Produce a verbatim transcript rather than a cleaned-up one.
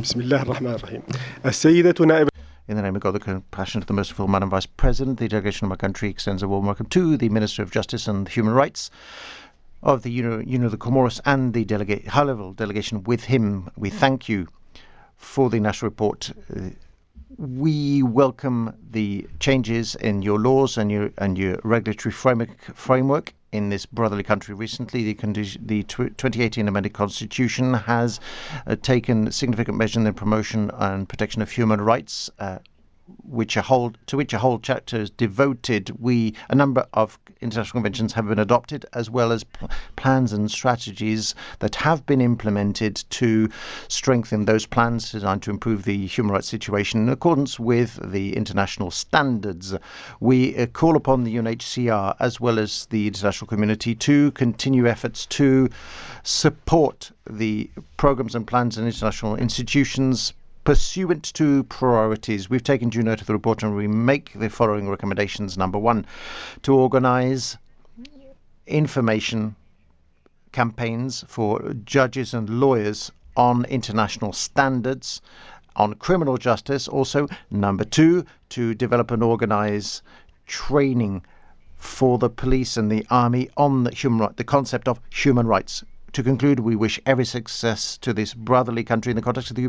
بسم الله الرحمن الرحيم. السيدة نائبة. In the name of God, the compassionate, the merciful, Madam Vice President, the delegation of my country extends a warm welcome to the Minister of Justice and Human Rights of the Union of the Comoros and the delegate, high-level delegation with him. We thank you for the national report. Uh, we welcome the changes in your laws and your and your regulatory framework framework in this brotherly country. Recently, the condi- the twenty eighteen amended constitution has uh, taken significant measures in the promotion and protection of human rights, uh, which a whole to which a whole chapter is devoted. We a number of international conventions have been adopted, as well as pl- plans and strategies that have been implemented to strengthen those plans designed to improve the human rights situation in accordance with the international standards. We uh, call upon the U N H C R as well as the international community to continue efforts to support the programs and plans and international institutions pursuant to priorities. We've taken due note of the report and we make the following recommendations. Number one, to organise information campaigns for judges and lawyers on international standards on criminal justice. Also, number two, to develop and organise training for the police and the army on the human right, the concept of human rights. To conclude, we wish every success to this brotherly country in the context of the